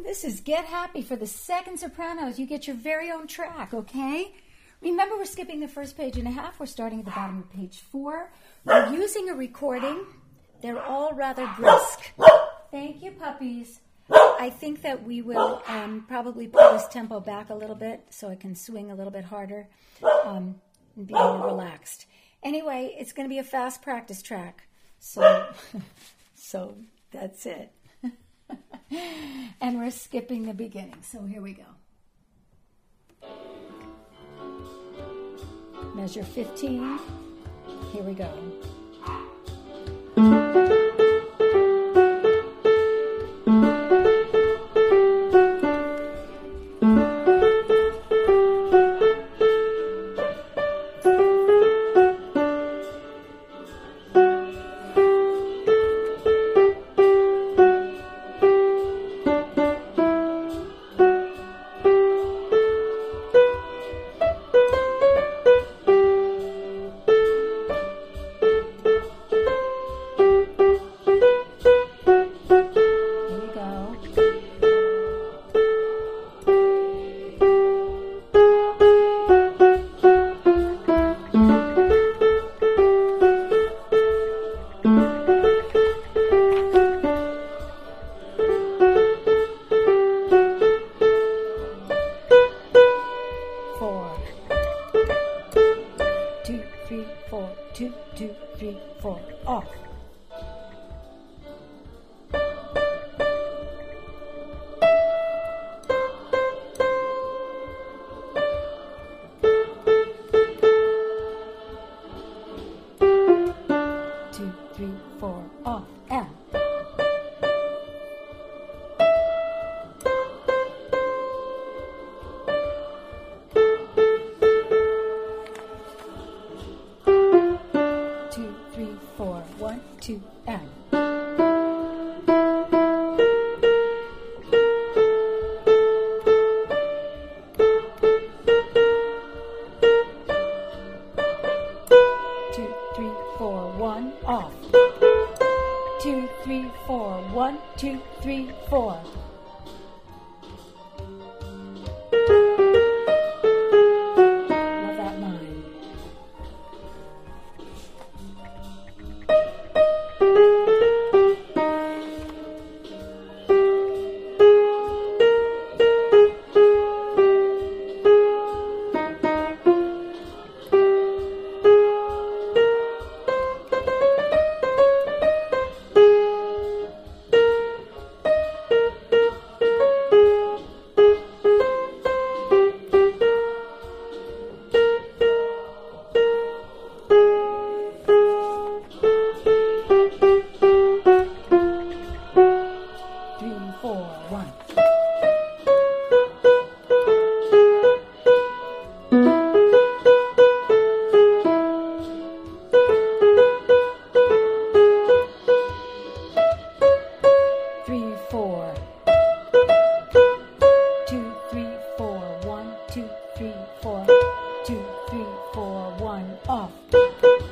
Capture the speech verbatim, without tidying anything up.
This is Get Happy for the second sopranos. You get your very own track, okay? Remember, we're skipping the first page and a half. We're starting at the bottom of page four. We're using a recording. They're all rather brisk. Thank you, puppies. I think that we will um, probably pull this tempo back a little bit so I can swing a little bit harder um, and be more relaxed. Anyway, it's going to be a fast practice track. So, so that's it. And we're skipping the beginning. So here we go. Measure fifteen. Here we go. Two, two, three, four, off. Two, three, four, off, and. Two, three, four, one, two, and. Two, three, four, one, off. Two, three, four, one, two, three, four. Love that line. Two, three, four, one, off.